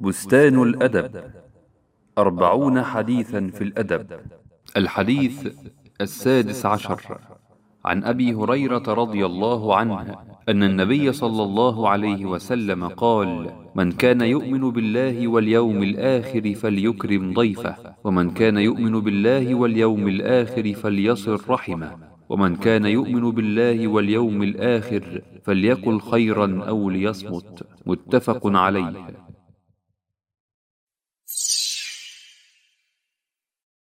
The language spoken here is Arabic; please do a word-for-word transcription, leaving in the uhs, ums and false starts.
بستان الأدب. أربعون حديثا في الأدب. الحديث السادس عشر، عن أبي هريرة رضي الله عنه أن النبي صلى الله عليه وسلم قال: من كان يؤمن بالله واليوم الآخر فليكرم ضيفه، ومن كان يؤمن بالله واليوم الآخر فليصل رحمه، ومن كان يؤمن بالله واليوم الآخر فليقل خيرا أو ليصمت. متفق عليه.